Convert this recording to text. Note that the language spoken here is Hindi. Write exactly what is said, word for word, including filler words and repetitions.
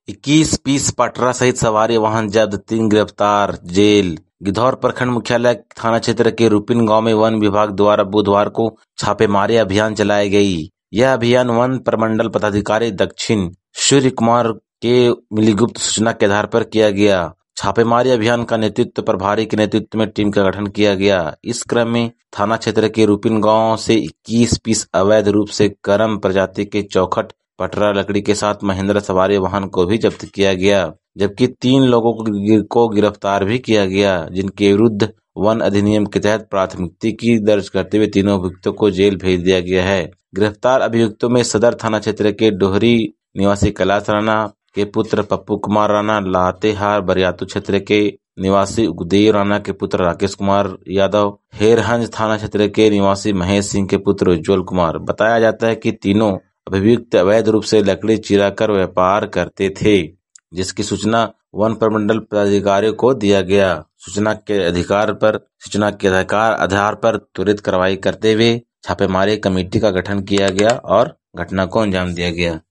इक्कीस पीस पटरा सहित सवारी वाहन जब्त, तीन गिरफ्तार, जेल। गिद्धौर प्रखंड मुख्यालय थाना क्षेत्र के रुपिन गांव में वन विभाग द्वारा बुधवार को छापेमारी अभियान चलाई गई। यह अभियान वन प्रमंडल पदाधिकारी दक्षिण सूर्य कुमार के मिली गुप्त सूचना के आधार पर किया गया। छापेमारी अभियान का नेतृत्व प्रभारी के नेतृत्व में टीम का गठन किया गया। इस क्रम में थाना क्षेत्र के रुपिन गांव से इक्कीस पीस अवैध रूप से करम प्रजाति के चौखट पटरा लकड़ी के साथ महिंद्रा सवारी वाहन को भी जब्त किया गया, जबकि तीन लोगों को गिरफ्तार भी किया गया, जिनके विरुद्ध वन अधिनियम के तहत प्राथमिकी दर्ज करते हुए तीनों अभियुक्तों को जेल भेज दिया गया है। गिरफ्तार अभियुक्तों में सदर थाना क्षेत्र के डोहरी निवासी कैलाश राणा के पुत्र पप्पू कुमार राणा, लातेहार बरियातू क्षेत्र के निवासी उगदेव राणा के पुत्र राकेश कुमार यादव, हेरहंज थाना क्षेत्र के निवासी महेश सिंह के पुत्र उज्जवल कुमार। बताया जाता है कि तीनों अभियुक्त अवैध रूप से लकड़ी चिराकर व्यापार करते थे, जिसकी सूचना वन प्रमंडल पदाधिकारियों को दिया गया। सूचना के अधिकार पर सूचना के अधिकार आधार पर त्वरित कार्रवाई करते हुए छापेमारी कमेटी का गठन किया गया और घटना को अंजाम दिया गया।